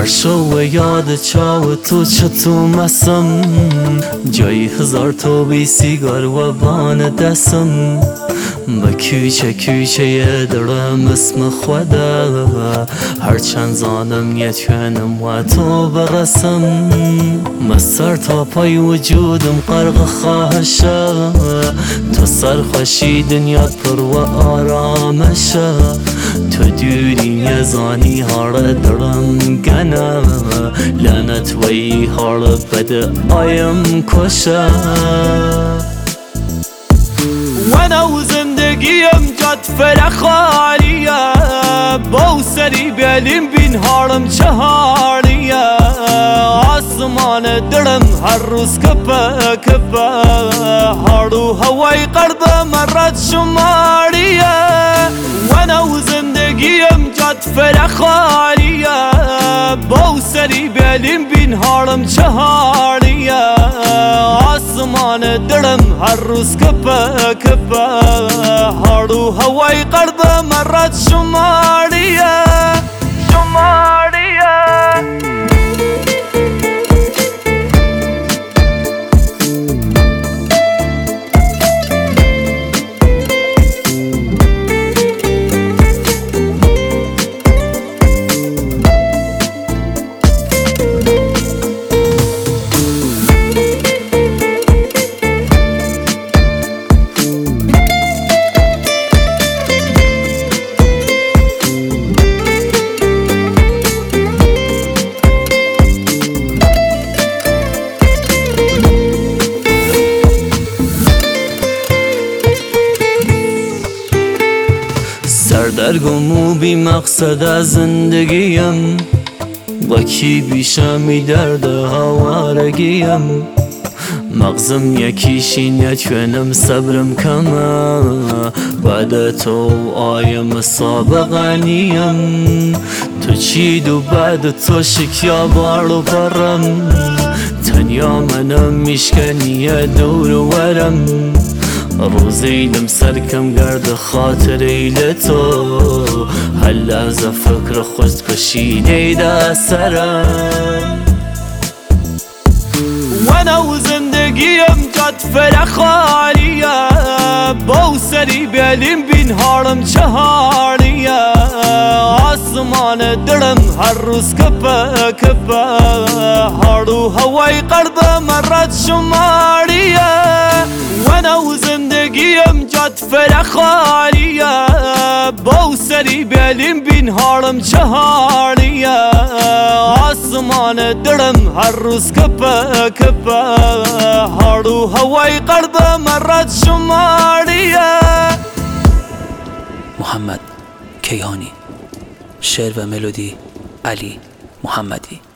هر شو یاد چاو تو چطور مسم جایی هزار تو بی سیگار و بان دستم با کوچه درم اسم خدا هر چند زانم یتکنم و تو برسم مستر تا پای وجودم غرق خواهشه تو سرخوشی دنیا پر و آرامشه تو دوری نزانی هار درم گنه لعنت وی هار بده آیم کشه وانا و زندگیم جد فرخاریه با سری بیلیم بین هارم چهاریه آسمان درم هر روز کپه کپه هارو هوای قرب مرد شماریه وانا و زندگیم جد فرخاریه با سری بیلیم بین هارم چهاریه آسمان درم هر روز کپه کپه هارو هوای قرب مرد شماریه شماریه سردرگم و بی مقصد از زندگیم با کی بیشمی درد هوارگیم مغزم یکیشی نتونم صبرم کمه بعد تو آیم سابقانیم تو چید و بعد تو شکیا بارو برم تنیا منم میشکنی دور ورم روزیدم سرکم گرد خاطر ایل تو هر لحظه فکر خودکشی دیده سرم وانا و زندگیم جد فرخاریه با سری بیلیم بین هارم چهاریه آسمان درم هر روز کپه کپه هارو هوای قرب مرد شماریه وانا و زندگیم جد فرخاریه با سری بیلیم بین هارم چهاریه آسمان درم هر روز کپه کپه هارو هوای قرب مرد شماریه. محمد کیهانی، شعر و ملودی علی محمدی.